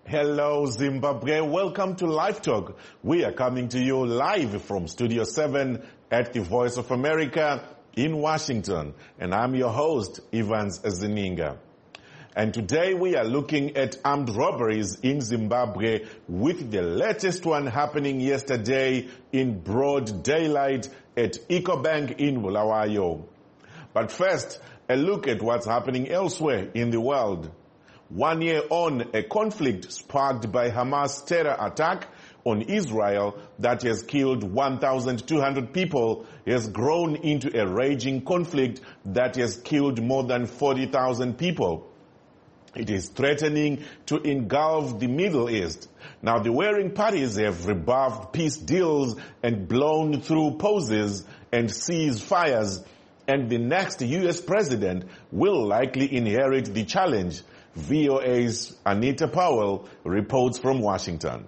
Hello, Zimbabwe. Welcome to Live Talk. We are coming to you live from Studio 7 at the Voice of America in Washington. And I'm your host, Evans Zininga. And today we are looking at armed robberies in Zimbabwe, with the latest one happening yesterday in broad daylight at Ecobank in Bulawayo. But first, a look at what's happening elsewhere in the world. 1 year on, a conflict sparked by Hamas terror attack on Israel that has killed 1,200 people has grown into a raging conflict that has killed more than 40,000 people. It is threatening to engulf the Middle East. Now, the warring parties have rebuffed peace deals and blown through pauses and ceased fires, and the next U.S. president will likely inherit the challenge. VOA's Anita Powell reports from Washington.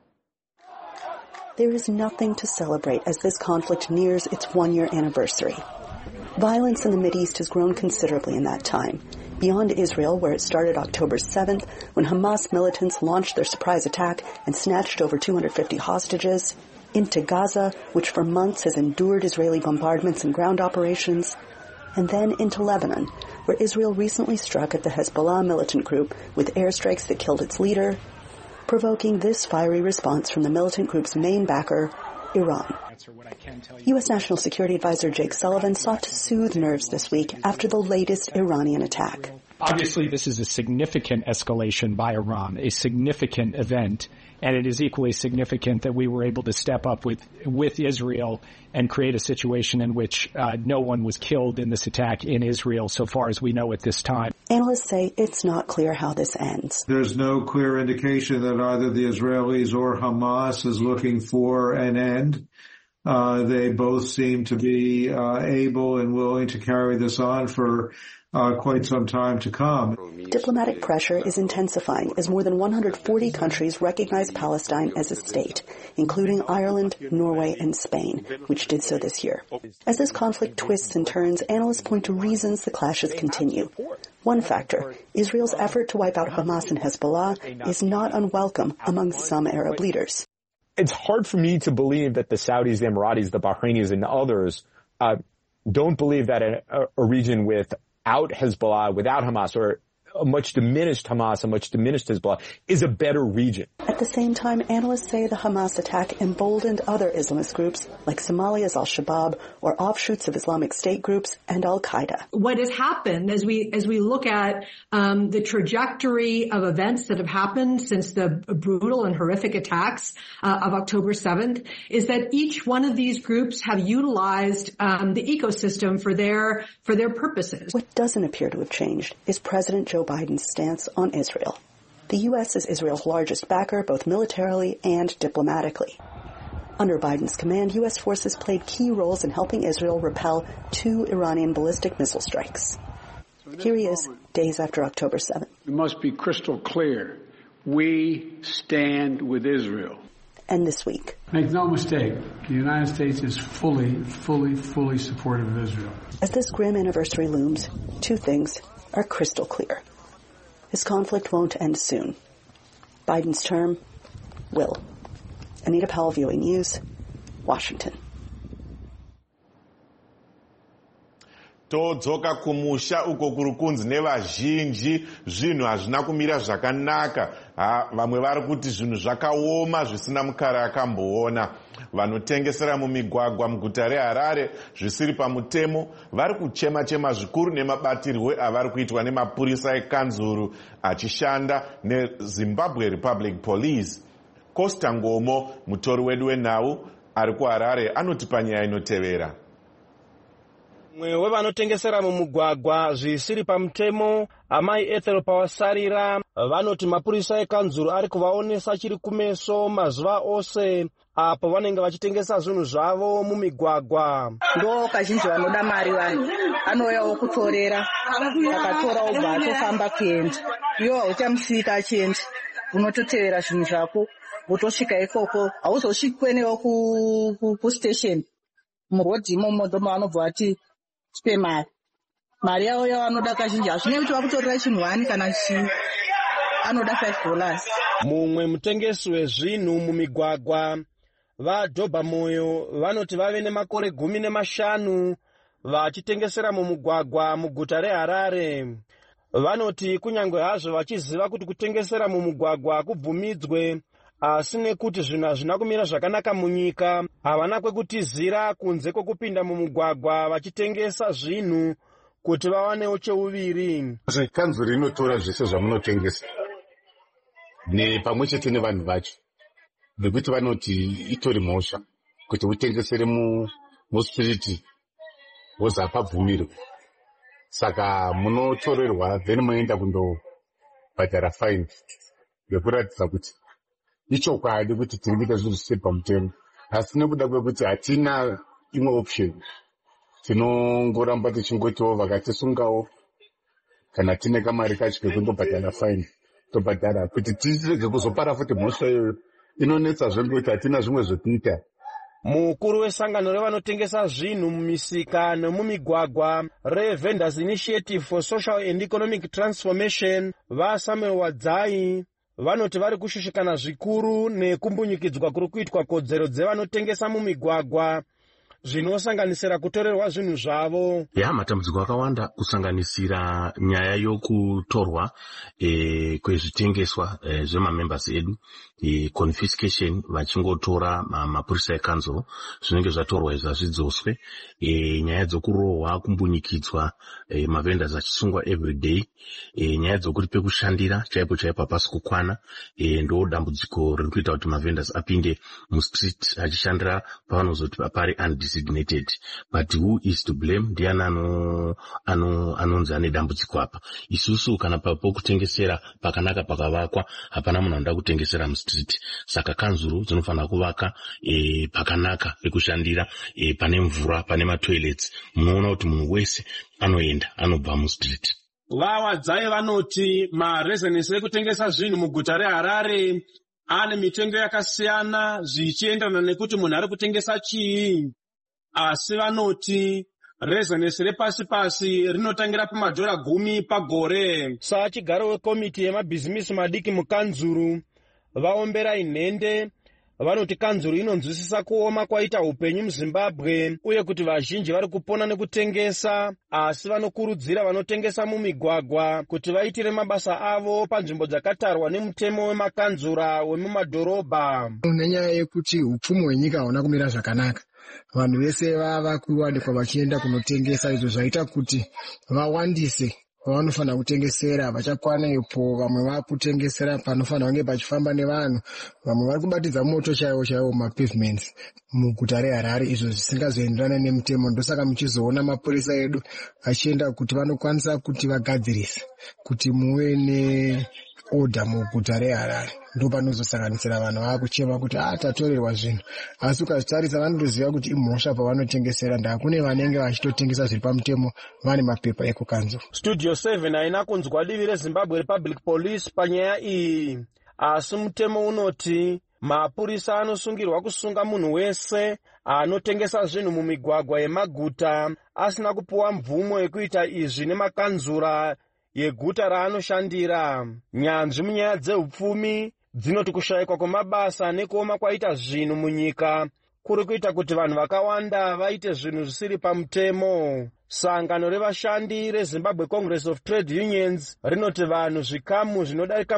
There is nothing to celebrate as this conflict nears its 1-year anniversary. Violence in the Mideast has grown considerably in that time, beyond Israel, where it started October 7th, when Hamas militants launched their surprise attack and snatched over 250 hostages, into Gaza, which for months has endured Israeli bombardments and ground operations, and then into Lebanon, where Israel recently struck at the Hezbollah militant group with airstrikes that killed its leader, provoking this fiery response from the militant group's main backer, Iran. U.S. National Security Advisor Jake Sullivan sought to soothe nerves this week after the latest Iranian attack. Obviously, this is a significant escalation by Iran, a significant event, and it is equally significant that we were able to step up with Israel and create a situation in which no one was killed in this attack in Israel so far as we know at this time. Analysts say it's not clear how this ends. There's no clear indication that either the Israelis or Hamas is looking for an end. They both seem to be able and willing to carry this on for quite some time to come. Diplomatic pressure is intensifying as more than 140 countries recognize Palestine as a state, including Ireland, Norway, and Spain, which did so this year. As this conflict twists and turns, analysts point to reasons the clashes continue. One factor, Israel's effort to wipe out Hamas and Hezbollah, is not unwelcome among some Arab leaders. It's hard for me to believe that the Saudis, the Emiratis, the Bahrainis, and others don't believe that a region without Hezbollah, without Hamas, or a much diminished Hamas, a much diminished Hezbollah, is a better region. At the same time, analysts say the Hamas attack emboldened other Islamist groups like Somalia's al-Shabaab or offshoots of Islamic State groups and al-Qaeda. What has happened as we look at the trajectory of events that have happened since the brutal and horrific attacks of October 7th is that each one of these groups have utilized the ecosystem for their purposes. What doesn't appear to have changed is President Joe Biden's stance on Israel. The U.S. is Israel's largest backer, both militarily and diplomatically. Under Biden's command, U.S. forces played key roles in helping Israel repel 2 Iranian ballistic missile strikes. Here he is, days after October 7th. We must be crystal clear. We stand with Israel. And this week. Make no mistake, the United States is fully supportive of Israel. As this grim anniversary looms, 2 things are crystal clear. This conflict won't end soon. Biden's term will. Anita Powell, VOA News, Washington. Todzoka kumusha uko kuri kunzi nevazhinji zvinhu hazvina kumira zvakanaka. Vamwe vari kuti zvinhu zvakaoma zvisina mukara akamboona. Vanotengesera mumigwagwa muguta reHarare zvisiri pamutemo vari kuchema-chema zvikuru nemabatirwe avari kuitwa nemapurisa ekanzuru achishanda neZimbabwe Republic Police. Costa Ngomo, mutori wedu wenhau ari kuHarare, anotipa nyaya inotevera. Mwe wevanotengesera mumugwagwa zvisiri pamutemo, amai Ethel Pawasarira vanoti mapurisa ekanzuru ari kuvaonesa chiri kumeso mazuva ose apo vanenge vachitengesa zvinhu zvavo mumigwagwa. Ndo kazhinji vanoda mari vanhu anouyawo kutorera akatora obva atofamba kuenda iwo uchamusika achienda unototevera zvinhu zvako wotosvika ikoko hauzosvikwenewo kustation murodhi imomo ndo mavanobva vati tipe mari yavo yavanoda kazhinji hazvinei kuti vakutorera chinhu wani kana chii anoda $5. Mumwe mutengesi wezvinhu mumigwagwa vaDhobha Moyo vanoti vave nemakore 15 vachitengesera mumugwagwa muguta reHarare. Vanoti kunyange hazvo vachiziva kuti kutengesera mumugwagwa kubvumidzwe, asi nekuti zvinhu hazvina kumira zvakanaka munyika, havana kwekutizira kunze kwekupinda mumugwagwa vachitengesa zvinhu kuti vawanewo cheuviri. Kanzuru inotora zvese zvamunotengesa pamwechete nevanhu vacho, nekuti vanoti itori mhosva kuti utengesere musiriti wozi hapabvumirwe. Saka munotorerwa then moenda kundobhadhara fine yekuratidza kuti ichokwadi kuti tiri kuita zvinhu zvisiri pamutemo, asi nekuda kwekuti hatina imwe option tinongoramba tichingotiwo vakatisungawo kana tine kamari kacho kekundobhadhara fine tobhadhara kuti tirege kuzopara futi mhosva iyoyo inonetsa zvekuti hatina zvimwe zvokuita. Mukuru wesangano revanotengesa zvinhu mumisika nemumigwagwa reVendors Initiative for Social and Economic Transformation vaSamuel Wadzai vanoti vari kushushikana zvikuru nekumbunyikidzwa kuri kuitwa kodzero dzevanotengesa mumigwagwa zvinosanganisira kutorerwa zvinhu zvavo. Matambudziko akawanda kusanganisira nyaya yokutorwa kwezvitengeswa zvemamembers edu, confiscation vachingotora mapurisa ekanzuro zvinenge zvatorwa izvi zvidzoswe, nyaya dzokurohwa, kumbunyikidzwa, mavendors achisungwa everyday, nyaya dzokuti pekushandira chaipo chaipo hapasi kukwana, ndo dambudziko riri kuita kuti mavendors apinde mustreet achishandira pavanozoti pari undesignated. But who is to blame? Ndiani anonzi ane dambudziko apa? Isusu kana pokutengesera pakanaka pakavakwa hapana munhu anoda kutengesera mustreet. Saka kanzuru dzinofanira kuvaka pakanaka pekushandira, pane mvura, pane matoilets, munoona kuti munhu wese anoenda anobva mustreet. Wadzai vanoti marezinesi ekutengesa zvinhu muguta reHarare ane mitengo yakasiyana zvichienderana nekuti munhu ari kutengesa chii, asi vanoti rezinesi repasi-pasi rinotangira $10 pagore. Sachigaro wekomiti yemabhizimisi madiki mukanzuru vaombera inhende vanoti kanzuru inonzwisisa kuoma kwaita upenyu muZimbabwe uye kuti vazhinji vari kupona nekutengesa, asi vanokurudzira vanotengesa mumigwagwa kuti vaitire mabasa avo panzvimbo dzakatarwa nemutemo wemakanzura wemumadhorobha. Nenyaya yekuti upfumi hwenyika hauna kumira zvakanaka, vanhu vese vava kuwanikwa vachienda kunotengesa, izvo zvaita kuti vawandise vanofanira kutengesera vachakwana ipo. Vamwe vakutengesera panofanira kunge pachifamba nevanhu, vamwe vari kubatidza moto chaiwo chaiwo mapavements muguta reHarare, izvo zvisingazoenderana nemutemo. Ndosaka muchizoona mapurisa edu achienda kuti vanokwanisa kuti vagadzirise kuti muve neodha muguta reHarare. Ndo panozosanganisira vanhu vakuchema kuti tatorerwa zvinhu, asi ukazvitarisa vanotoziva kuti imhosva pavanotengesera. Ndakune vanenge vachitotengesa zviri pamutemo vane mapepa ekukanzuru. Studio 7 haina kunzwa divi reZimbabwe Republic Police panyaya iyi, asi mutemo unoti mapurisa anosungirwa kusunga munhu wese anotengesa zvinhu mumigwagwa yemaguta asina kupuwa mvumo yekuita izvi nemakanzura yeguta raanoshandira. Nyanzvi munyaya dzeupfumi dzinoti kushayikwa kwemabasa nekuoma kwaita zvinhu munyika kuri kuita kuti vanhu vakawanda vaite zvinhu zvisiri pamutemo. Sangano revashandi reZimbabwe Congress of Trade Unions rinoti vanhu zvikamu zvinodarika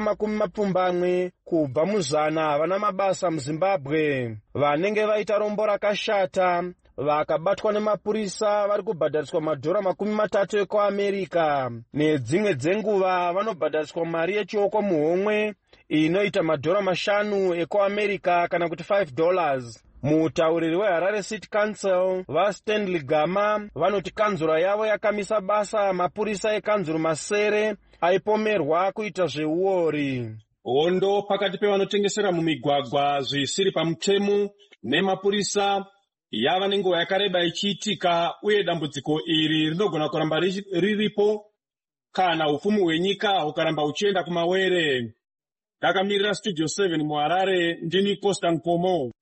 20 kubva mu100 havana mabasa muZimbabwe. Vanenge vaita rombo rakashata vakabatwa nemapurisa vari kubhadhariswa $30 ekuAmerika. Nedzimwe dzenguva vanobhadhariswa mari yechioko muhomwe inoita $5 ekuAmerika kana kuti $5. Mutauriri weHarare City Council vaStanley Gama vanoti kanzura yavo yakamisa basa mapurisa ekanzuru masere aipomerwa kuita zveuori. Hondo pakati pevanotengesera mumigwagwa zvisiri pamutemo nemapurisa yava nenguva yakareba ichiitika, uye dambudziko iri rinogona kuramba riripo kana upfumi hwenyika hukaramba huchienda kumawere. Ndakamirira Studio 7 muHarare, ndini Costa Nkomo.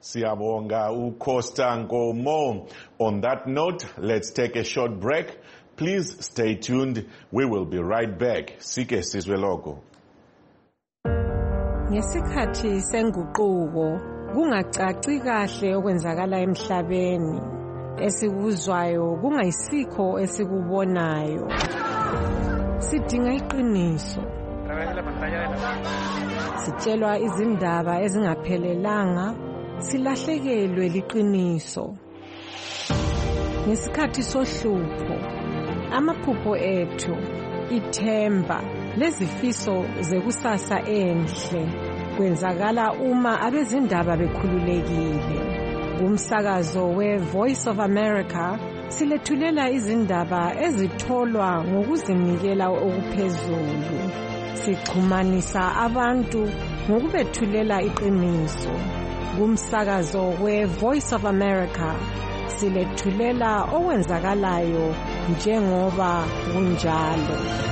Siyabonga uCosta Nkomo. On that note, let's take a short break. Please stay tuned. We will be right back. Sike sizwe lokho. Ngesikhathi senguquko kungacaci kahle okwenzakala emhlabeni esikuzwayo kungayisikho esikubonayo sidinga iqiniso sitshelwa izindaba ezingaphelelanga silahlekelwe liqiniso ngesikhathi sohlupho amaphupho ethu ithemba lezifiso zekusasa enhle kwenzakala uma abezindaba bekhululekile umsakazo we-Voice of America silethulela izindaba ezitholwa ngokuzinikela okuphezulu sixhumanisa abantu ngokubethulela iqiniso kumsakazo we-Voice of America silethulela okwenzakalayo njengoba kunjalo.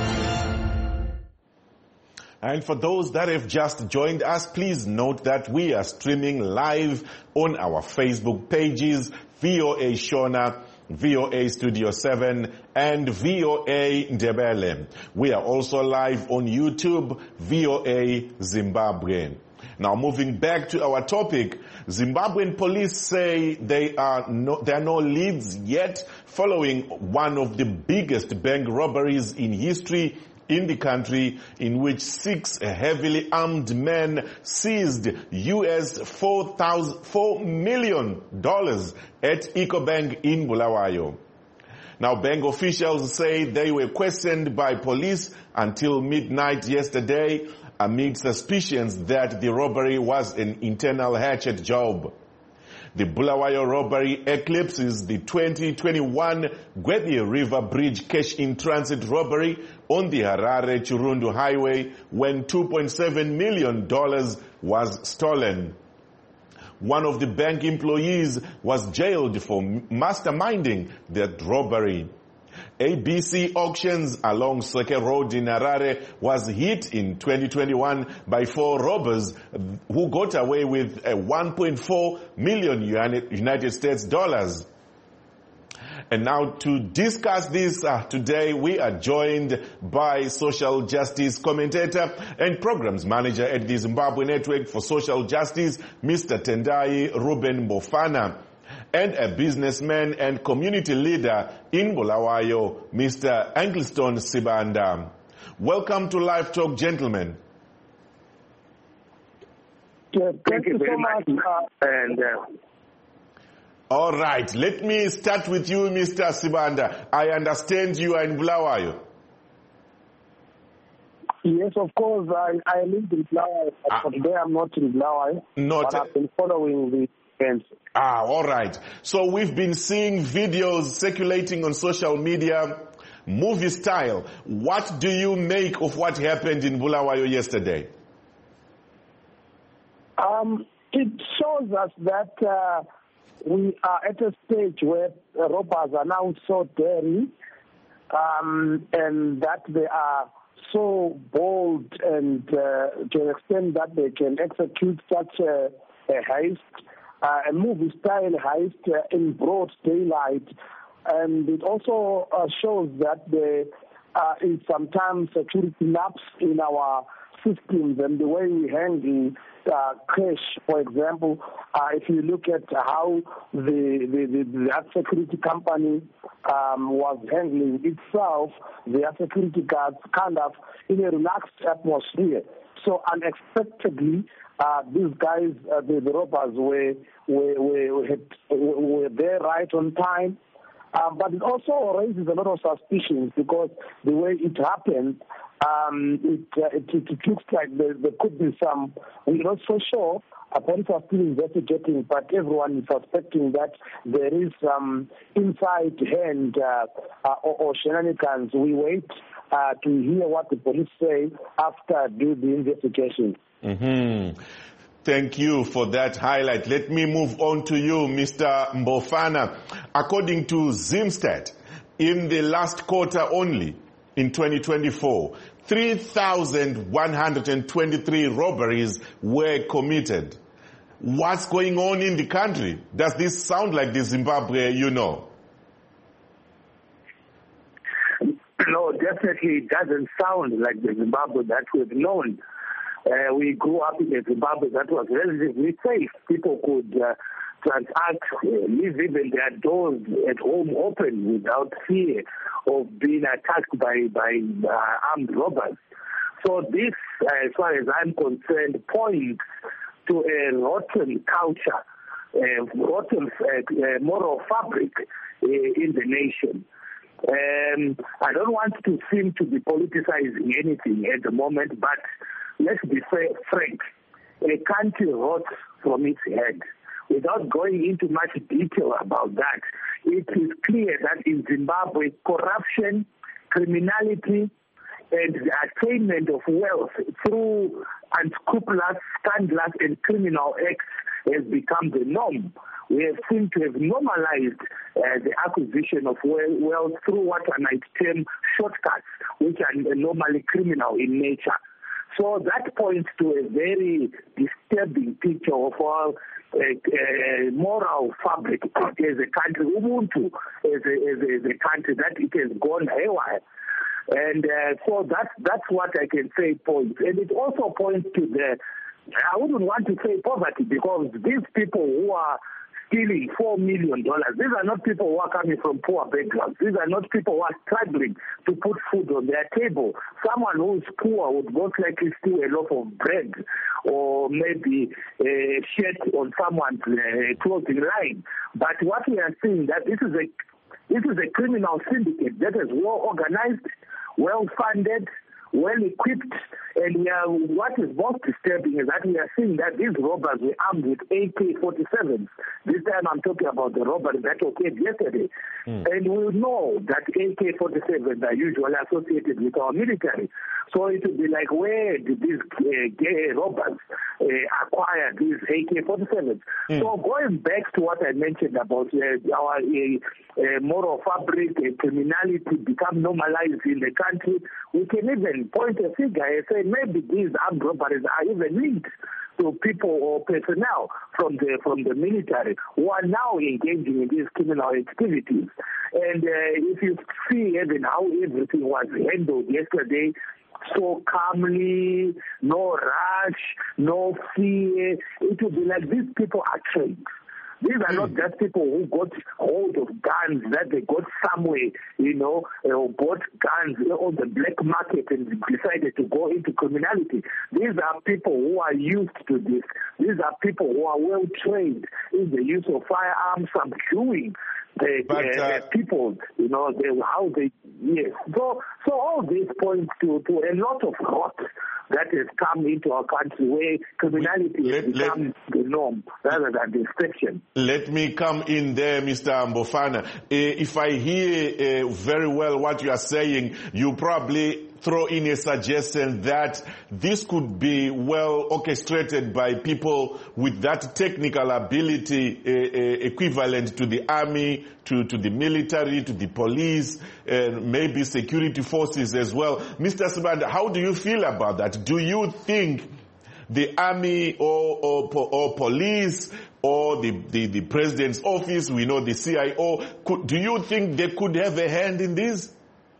And for those that have just joined us, please note that we are streaming live on our Facebook pages, VOA Shona, VOA Studio 7, and VOA Ndebele. We are also live on YouTube, VOA Zimbabwe. Now moving back to our topic, Zimbabwean police say there are no leads yet following one of the biggest bank robberies in history in the country, in which 6 heavily armed men seized US $4 million at EcoBank in Bulawayo. Now, bank officials say they were questioned by police until midnight yesterday amid suspicions that the robbery was an internal hatchet job. The Bulawayo robbery eclipses the 2021 Gwetye River Bridge cash-in-transit robbery on the Harare-Chirundu highway when $2.7 million was stolen. One of the bank employees was jailed for masterminding that robbery. ABC Auctions along Seke Road in Harare was hit in 2021 by 4 robbers who got away with $1.4 million United States dollars. And now to discuss this today, we are joined by social justice commentator and programs manager at the Zimbabwe Network for Social Justice, Mr. Tendai Ruben Mbofana, and a businessman and community leader in Bulawayo, Mr. Ankliston Sibanda. Welcome to Live Talk, gentlemen. Thank you very much. All right, let me start with you, Mr. Sibanda. I understand you are in Bulawayo. Yes, of course. I live in Bulawayo, but today I'm not in Bulawayo. But I've been following the events. All right. So we've been seeing videos circulating on social media, movie style. What do you make of what happened in Bulawayo yesterday? It shows us that we are at a stage where robbers are now so daring, and that they are so bold and to an extent that they can execute such a heist, a movie-style heist in broad daylight. And it also shows that there is sometimes security lapse in our systems and the way we handle cash, for example. If you look at how that security company was handling itself, their security guards kind of in a relaxed atmosphere. So unexpectedly, these guys, the robbers, were there right on time. But it also raises a lot of suspicions because the way it happened, it looks like there could be some, we're not so sure. Police are still investigating, but everyone is suspecting that there is some inside hand or shenanigans. We wait to hear what the police say after doing the investigation. Mm-hmm. Thank you for that highlight. Let me move on to you, Mr. Mbofana. According to Zimstat, in the last quarter only, in 2024, 3,123 robberies were committed. What's going on in the country? Does this sound like the Zimbabwe you know? No, definitely it doesn't sound like the Zimbabwe that we've known. We grew up in a Zimbabwe that was relatively safe. People could transact, leave even their doors at home open without fear of being attacked by armed robbers. So this, as far as I'm concerned, points to a rotten culture, rotten moral fabric in the nation. I don't want to seem to be politicizing anything at the moment, but let's be frank. A country rots from its head. Without going into much detail about that, it is clear that in Zimbabwe, corruption, criminality, and the attainment of wealth through unscrupulous, scandalous, and criminal acts has become the norm. We have seemed to have normalized the acquisition of wealth through what I might term shortcuts, which are normally criminal in nature. So that points to a very disturbing picture of our moral fabric as a country, Ubuntu as a country, that it has gone haywire. And so that's what I can say points. And it also points to I wouldn't want to say poverty, because these people who are stealing $4 million, these are not people who are coming from poor backgrounds. These are not people who are struggling to put food on their table. Someone who is poor would most likely steal a loaf of bread or maybe a shirt on someone's clothing line. But what we are seeing, that this is a criminal syndicate that is well organized, well funded, well equipped, and what is most disturbing is that we are seeing that these robbers were armed with AK-47s. This time I'm talking about the robbery that occurred yesterday. And we know that AK-47s are usually associated with our military. So it would be like, where did these gay robbers acquire these AK-47s? So going back to what I mentioned about our moral fabric, criminality become normalized in the country, we can even point a finger and say maybe these armed robberies are even linked to people or personnel from the military who are now engaging in these criminal activities. And if you see even how everything was handled yesterday, so calmly, no rush, no fear, it would be like these people are trained. These are not just people who got hold of guns that they got somewhere, or bought guns on the black market and decided to go into criminality. These are people who are used to this. These are people who are well trained in the use of firearms, subduing people, how they, yes. So all this points to a lot of rot that has come into our country where criminality has become the norm rather than the exception. Let me come in there, Mr. Mbofana. If I hear very well what you are saying, you probably throw in a suggestion that this could be well orchestrated by people with that technical ability equivalent to the army, to the military, to the police, maybe security forces as well. Mr. Sibanda, how do you feel about that? Do you think the army or police or the president's office, we know the CIO, do you think they could have a hand in this?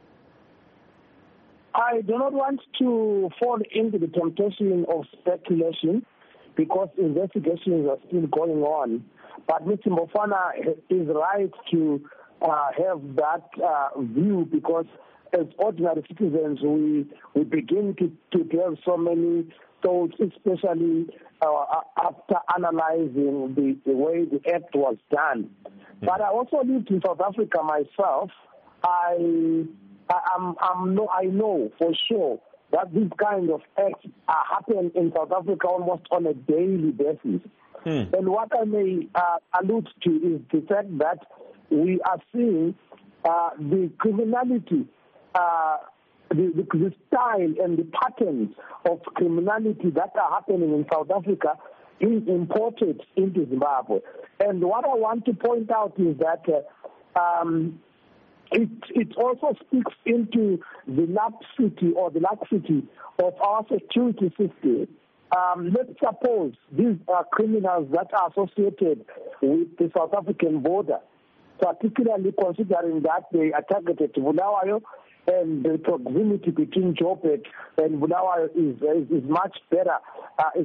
I do not want to fall into the temptation of speculation because investigations are still going on. But Mr. Mbofana is right to have that view, because as ordinary citizens we begin to have so many thoughts, especially after analyzing the way the act was done. But I also lived in South Africa myself. I know for sure that these kind of acts happen in South Africa almost on a daily basis. And what I may allude to is the fact that we are seeing the criminality, the style and the patterns of criminality that are happening in South Africa is imported into Zimbabwe. And what I want to point out is that it also speaks into the laxity of our security system. Let's suppose these are criminals that are associated with the South African border, particularly considering that they are targeted to Bulawayo and the proximity between Joburg and Bulawayo is much better, is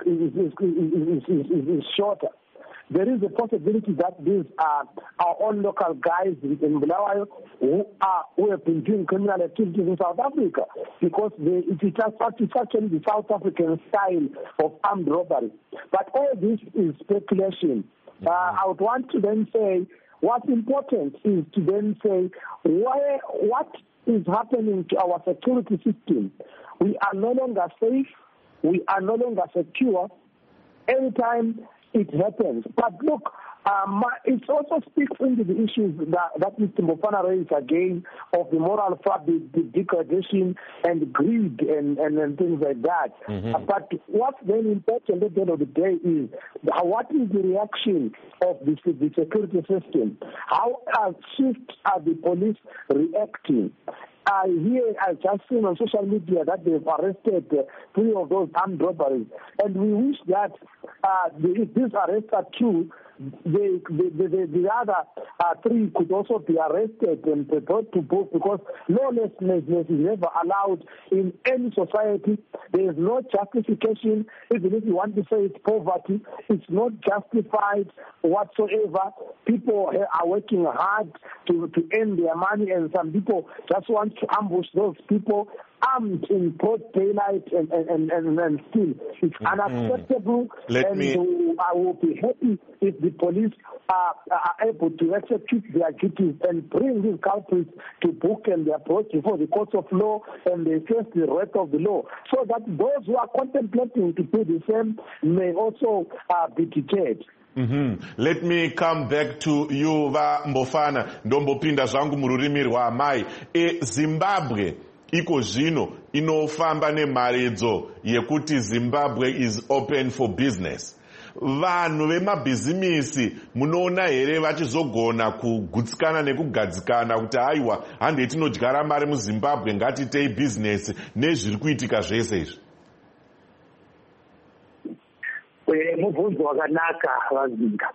shorter. There is a possibility that these are our own local guys in Bulawayo who have been doing criminal activities in South Africa, because it's actually the South African style of armed robbery. But all this is speculation. I would want to then say, what's important is to then say what is happening to our security system. We are no longer safe. We are no longer secure anytime it happens. But look, it also speaks into the issues that Mr. Mofana raised again of the moral fabric, the degradation and greed and things like that. Mm-hmm. But what's very important at the end of the day is what is the reaction of the security system? How swift are the police reacting? I've just seen on social media that they've arrested 3 of those armed robberies, and we wish that if these arrests are true, the other 3 could also be arrested and brought to book, because lawlessness is never allowed in any society. There is no justification. Even if you want to say it's poverty, it's not justified whatsoever. People are working hard to earn their money, and some people just want to ambush those people armed in broad daylight and still. It's unacceptable, I will be happy if the police are able to execute their duties and bring these culprits to book, and they are brought before the courts of law and they face the wrath of the law, so that those who are contemplating to do the same may also be deterred. Mm-hmm. Let me come back to you, Mbofana. Ndombopinda zvangu mururimi rwaamai. Zimbabwe iko zvino inofamba nemharidzo yekuti Zimbabwe is open for business. Vanhu vemabhizimisi munoona here vachizogona kugutsikana nekugadzikana kuti haiwa hande tinodyara mari muZimbabwe ngatitei business nezviri kuitika zvese izvi? Mubvunzo wakanaka vazinga.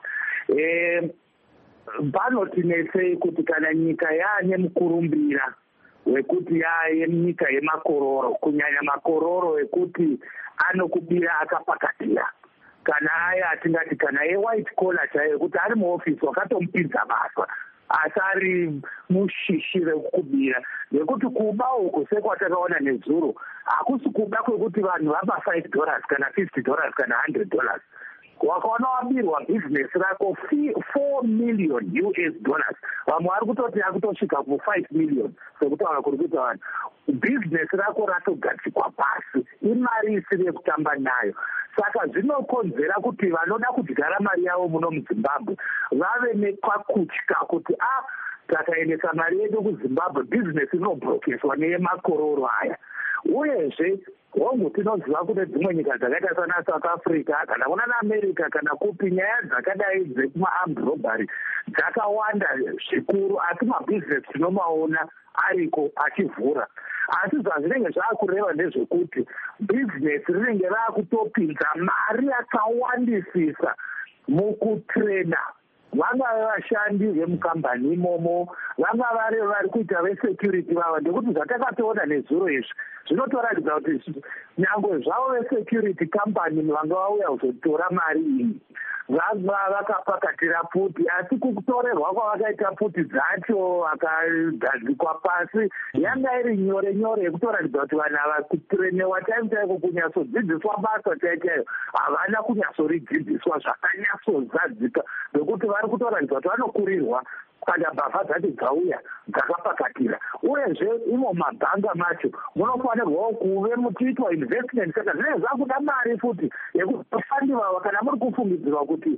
Panotinetsei kuti kana nyika yaane mukurumbira wekuti yaye nyika yemakororo, kunyanya makororo ekuti anokubira akapakatira, kana aya atingati kana white collar chaiyo, kuti ari muofisi wakatomupinza basa asi ari mushishi rekukubira, nekuti kuba uku sekwatakaona nezuro hakusi kuba kwekuti vanhu vapa $5 kana $50 kana $100. Wakaona wabirwa business rako $4 million, vamwe vari kutoti akutosvika ku$5 million, sekutaura kuri kuita vanhu business rako ratogadzikwa pasi, imari isiri yekutamba nayo. Saka zvinokonzera kuti vanoda kudyara mari yavo muno muZimbabwe vave nekakutya kuti takaendesa mari yedu kuZimbabwe business inobrokeswa neyemakororo aya. Uyezve hongu tinoziva kune dzimwe nyika dzakaita sana South Africa kana kuna naAmerica kana kupi, nyaya dzakadai dzekuma-armed robbery dzakawanda zvikuru, asi mabusiness tinomaona ariko achivhura. Asi zvazvinenge zvaakureva ndezvekuti business rinenge raakutopinza mari yakawandisisa mukutrena vangave vashandi vemukambani imomo, vangave vari kuita vesecurity vava, ndekuti zvatakatoona nezuro izvi zvinotoratidza kuti nyangwe zvavo vesecurity company vanga vauya kuzotora mari iyi vanga vakapakatira puti, asi kutorerwa kwavakaita puti dzacho vakagadzikwa pasi yanga iri nyore nyore yekutoratidza kuti vanhu ava kutrenewa chaiko kunyatsodzidziswa basa chaichaio havana kunyatsoridzidziswa zvakanyatsozadzika, nekuti vari kutoratidza kuti vanokurirwa kana mbavha dzacho dzauya dzakapakatira. Uyezve imo mabhanga macho munofanirwawo kuve muchiitwa investment, saka zvinenge zvakuda mari futi yekufandi vava, kana muri kufungidzirwa kuti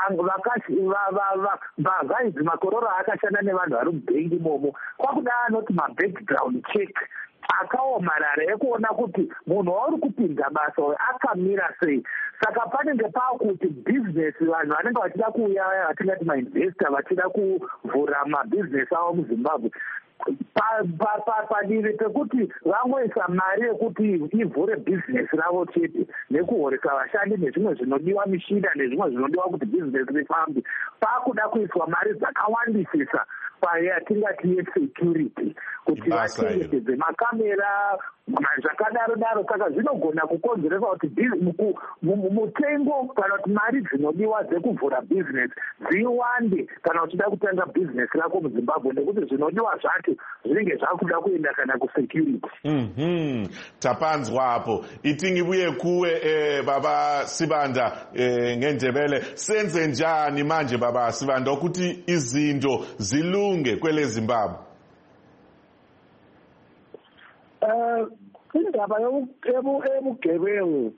mbavha idzi makororo akashanda nevanhu vari mubhengi imomo, kwakuda anoti mabackground check akaomarara ekuona kuti munhu wauri kupinza basa uyu akamira sei. Saka panenge paakuti business vanhu vanenge vachida kuuya vatingati mainvesta vachida kuvhura mabhizinesi avo muZimbabwe padivi pekuti vangoisa mari yekuti ivhure bhizinesi ravo chete nekuhoresa vashandi nezvimwe zvinodiwa mishina nezvimwe zvinodiwa kuti bhizinesi rifambe, paakuda kuiswa mari dzakawandisisa payatingati yesecurity, kuti vachengetedze makamera zvakadaro saka zvinogona kukonzeresa kuti mutengo kana kuti mari dzinodiwa dzekuvhura bhizinesi dziwande kana uchida kutanga bhizinesi rako muzimbabwe nekuti zvinodiwa zvacho zvinenge zvakuda kuenda kana kusecurity. Tapanzwa hapo itingibuye kuwe baba Sibanda ngendebele senze njani manje baba Sibanda ukuthi izinto zilunge kwele Zimbabwe? Indaba yobugebengu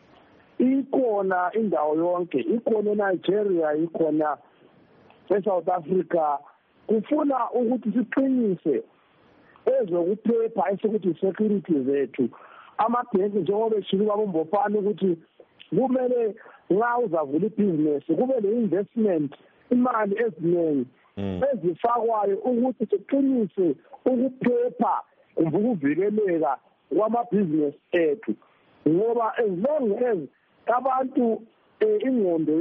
ikhona indawo yonke, ikhona eNigeria, ikhona eSouth Africa. Kufuna ukuthi siqinise ezokuphepha esikuthi security zethu. Amabhenki njengoba beshilo babombofana ukuthi kumele nxa uzavula ibhizinesi kube le-investment imali eziningi ezifakwayo ukuthi siqinise ukuphepha ukuvikeleka kwamabhizinesi ethu, ngoba as long as abantu ingqondo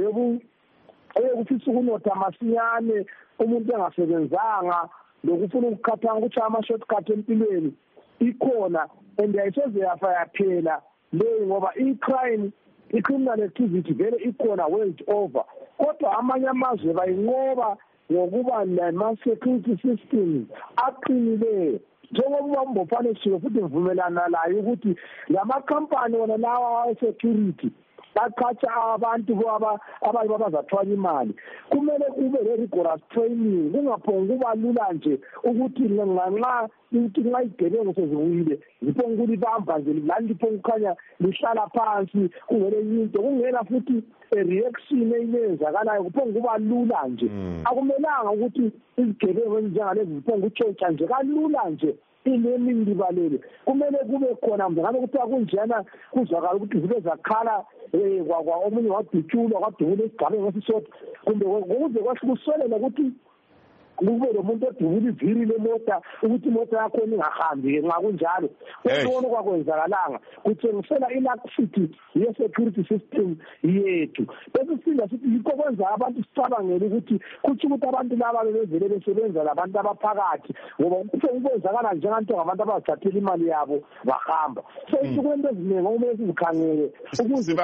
yokufisa ukunotha masinyane umuntu engasebenzanga lokufuna ukukhathanga ukuthi ama-shortcut empilweni ikhona and ayisoze yaphela leyo ngoba i-criminal activity vele ikhona world over, kodwa amanye amazwe bayinqoba ngokuba nama-security systems aqinileyo. Njengoba umbofane sho futhi mvumelana layo ukuthi lamakhampani wona lawa e-security baqhatsha abantu abanye bazathwala imali, kumele kube le-rigorous training, kungaphongi kuba lula nje ukuthi nxa igebengu sezibuyile ziphonga ukulibamba nje lani liphonga ukukhanya lihlala phansi kungele into, kungela futhi reaction eyenzakalayo, kuphonga kuba lula nje. Akumelanga ukuthi izigebengu ezinjengalezi ziphonga utshotsha nje kalula nje ilemini libalele. Kumele kube khona ngabe kuthiwa kunjena kuzwakala ukuthi zibe zakhala omunye wadutshulwa kwadubula isigcabengu esisodwa, kumbe ukuze kwahlukusolele ukuthi kube lo muntu odubula iviri lemota ukuthi imota yakhona ingahambi nxa kunjalo. Konke kwakwenzakalanga kutshengisela ilaxity ye-security system yethu. Besisinda sithi yikho kwenza abantu sicabangele ukuthi kutsho ukuthi abantu laba bevele besebenza labantu abaphakathi, ngoba kwenzakala njenganto ngabantu abazithathela imali yabo bahamba. So izinto eziningi okumele sizikhangele ukuze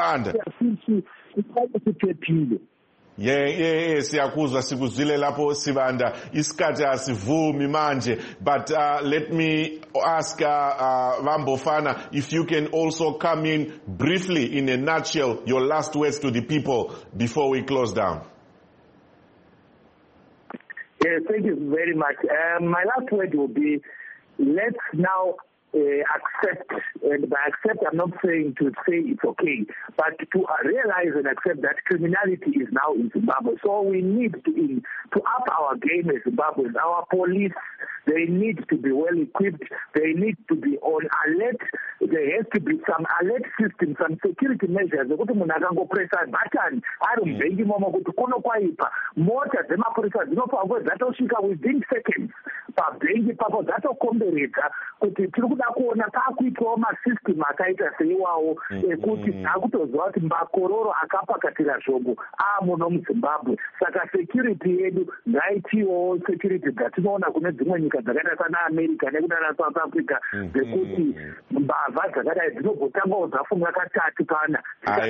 siphephile. Siyakuzwa sikuzwile lapho Sibanda, isikhathi asivumi manje, but let me ask Vambofana if you can also come in briefly in a nutshell, your last words to the people before we close down. Yes, thank you very much. My last word will be, let's now accept, and by accept I'm not saying to say it's okay, but to realize and accept that criminality is now in Zimbabwe. So we need to up our game as Zimbabweans. Our police, they need to be well equipped, they need to be on alert, there has to be some alert system, some security measures. Ukuthi munhu akangopressa button ari mubhengi momo kuti kunokwaipa mota dzemapurisa dzinofamba dzatosvika within seconds pabhengi papo dzatokomberedza kuti tiri kuda kuona paakuitwawo masystem akaita seiwawo ekuti akutoziva kuti makororo akapakatira zvombo muno muzimbabwe. Saka security yedu ngaitiwowo security dzatinoona kune dzimwe nyika dzakaita sana America nekudana South Africa dzekuti mbavha dzakadai dzinogotangao dzafunga katatu pana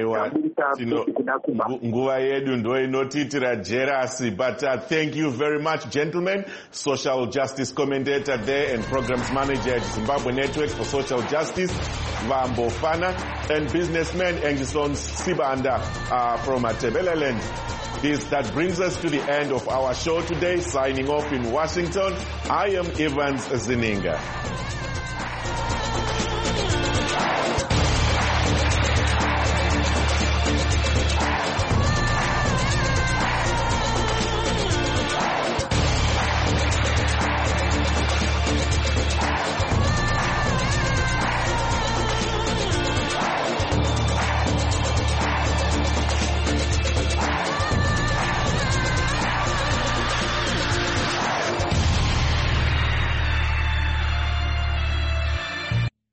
nguva yedu ndo inotiitira jerasi. But thank you very much, gentlemen. Social justice commentator there and programs manager at Zimbabwe Network for Social Justice, Vambofana, and businessman Engison Sibanda from Atebeleland. That brings us to the end of our show today. Signing off in Washington, I am Evans Zininga.